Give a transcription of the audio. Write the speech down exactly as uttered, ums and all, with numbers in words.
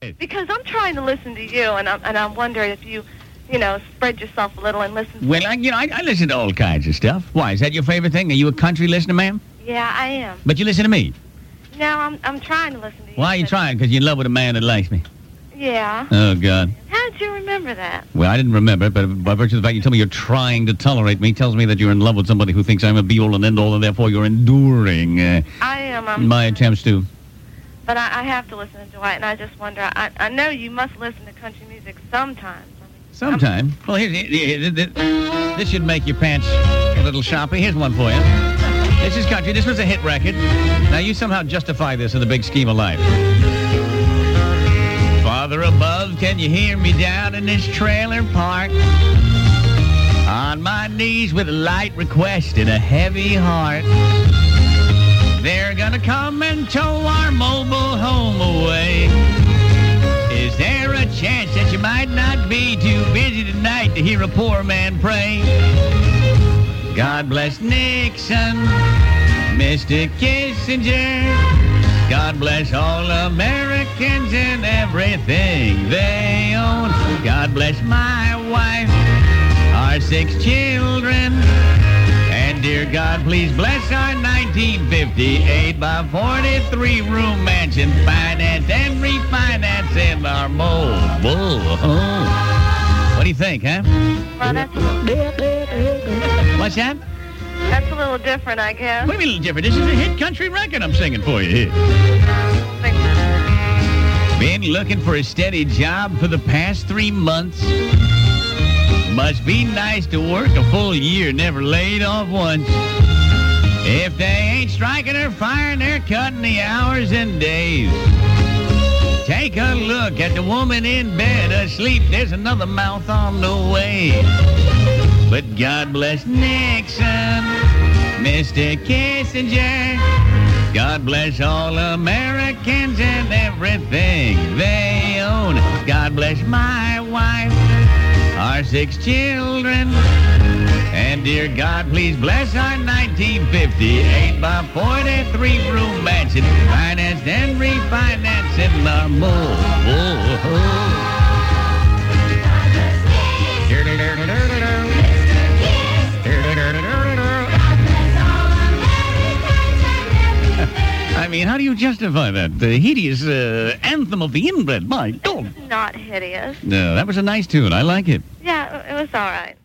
Because I'm trying to listen to you, and I'm, and I'm wondering if you, you know, spread yourself a little and listen to Well, I, you know, I, I listen to all kinds of stuff. Why, is that your favorite thing? Are you a country listener, ma'am? Yeah, I am. But you listen to me. No, I'm I'm trying to listen to you. Why are you but- trying? Because you're in love with a man that likes me. Yeah. Oh, God. How did you remember that? Well, I didn't remember it, but by virtue of the fact you tell me you're trying to tolerate me, tells me that you're in love with somebody who thinks I'm a be-all and end-all, and therefore you're enduring uh, I am. I'm my attempts to... But I, I have to listen to Dwight, and I just wonder, I, I know you must listen to country music sometimes. I mean, Sometime. Well, here, here, here, here, this should make your pants a little shoppy. Here's one for you. This is country. This was a hit record. Now, you somehow justify this in the big scheme of life. Father above, can you hear me down in this trailer park? On my knees with a light request and a heavy heart. They're gonna come and tow our mobile home away. Is there a chance that you might not be too busy tonight to hear a poor man pray? God bless Nixon, Mister Kissinger. God bless all Americans and everything they own. God bless my wife, our six children. And dear God, please bless our nineteen fifty-eight by forty-three room mansion, financed and refinanced in our mobile home. What do you think, huh? well, that's a little, What's that? that's a little different, I guess. What do you mean a little different? This is a hit country record I'm singing for you here. Think- Been looking for a steady job for the past three months. Must be nice to work a full year, never laid off once. If they ain't striking or firing, they're cutting the hours and days. Take a look at the woman in bed asleep. There's another mouth on the way. But God bless Nixon, Mister Kissinger. God bless all Americans and everything they own. God bless my wife, our six children. And dear God, please bless our nineteen fifty-eight by forty-three room mansion, financed and refinanced in our mobile home. I mean, how do you justify that? The hideous uh, anthem of the inbred. My God. It's not hideous. No, that was a nice tune. I like it. Yeah, it was all right.